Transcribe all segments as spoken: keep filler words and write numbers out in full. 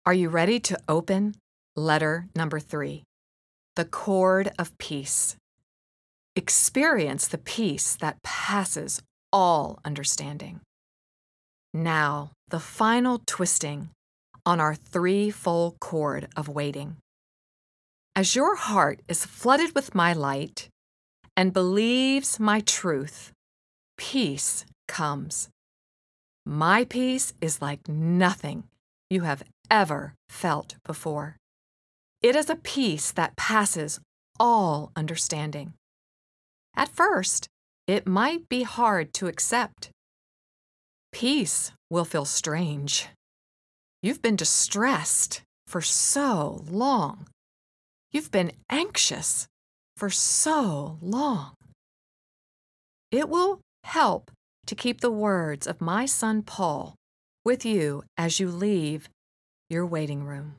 Are you ready to open letter number three? The cord of peace. Experience the peace that passes all understanding. Now, the final twisting on our threefold cord of waiting. As your heart is flooded with my light and believes my truth, peace comes. My peace is like nothing you have ever felt before. It is a peace that passes all understanding. At first, it might be hard to accept. Peace will feel strange. You've been distressed for so long. You've been anxious for so long. It will help to keep the words of my son Paul with you as you leave your waiting room.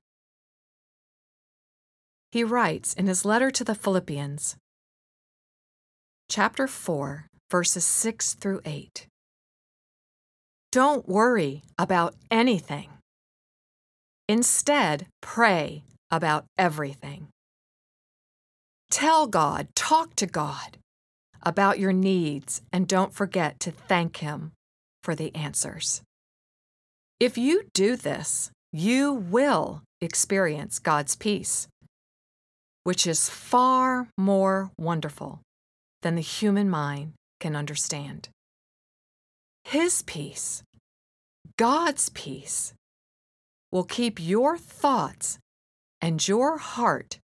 He writes in his letter to the Philippians, chapter four, verses six through eight. Don't worry about anything. Instead, pray about everything. Tell God, talk to God about your needs, and don't forget to thank Him for the answers. If you do this, you will experience God's peace, which is far more wonderful than the human mind can understand. His peace, God's peace, will keep your thoughts and your heart